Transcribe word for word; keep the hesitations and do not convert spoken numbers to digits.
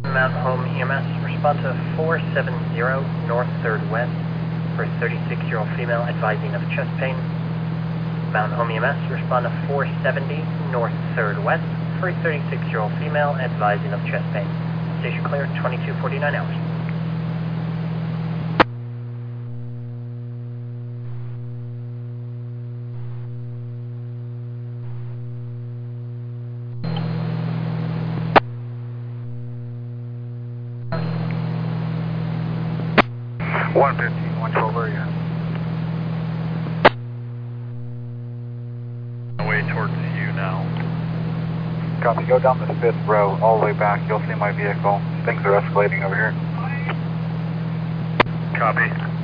Mount Home E M S, respond to four seven zero North third West for a thirty-six-year-old female advising of chest pain. Mount Home E M S, respond to four seventy North third West for a thirty-six-year-old female advising of chest pain. Station clear, twenty-two forty-nine hours. one fifteen, one twelve area. Way towards you now. Copy, go down the fifth row all the way back. You'll see my vehicle. Things are escalating over here. Copy.